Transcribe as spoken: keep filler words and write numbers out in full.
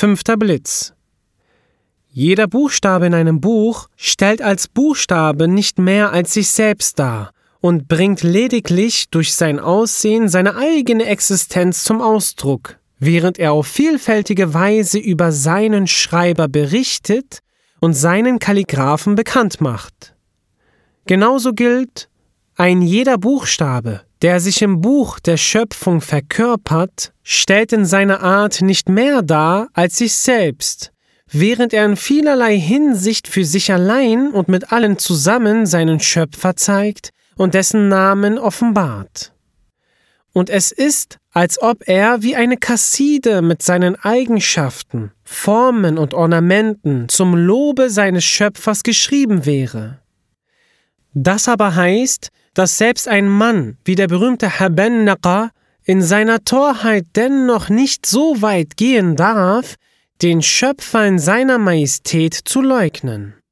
Fünfter Blitz. Jeder Buchstabe in einem Buch stellt als Buchstabe nicht mehr als sich selbst dar und bringt lediglich durch sein Aussehen seine eigene Existenz zum Ausdruck, während er auf vielfältige Weise über seinen Schreiber berichtet und seinen Kalligraphen bekannt macht. Genauso gilt, ein jeder Buchstabe, der sich im Buch der Schöpfung verkörpert, stellt in seiner Art nicht mehr dar als sich selbst, während er in vielerlei Hinsicht für sich allein und mit allen zusammen seinen Schöpfer zeigt und dessen Namen offenbart. Und es ist, als ob er wie eine Kasside mit seinen Eigenschaften, Formen und Ornamenten zum Lobe seines Schöpfers geschrieben wäre. Das aber heißt, dass selbst ein Mann wie der berühmte Ibn Naqa in seiner Torheit dennoch nicht so weit gehen darf, den Schöpfer in seiner Majestät zu leugnen.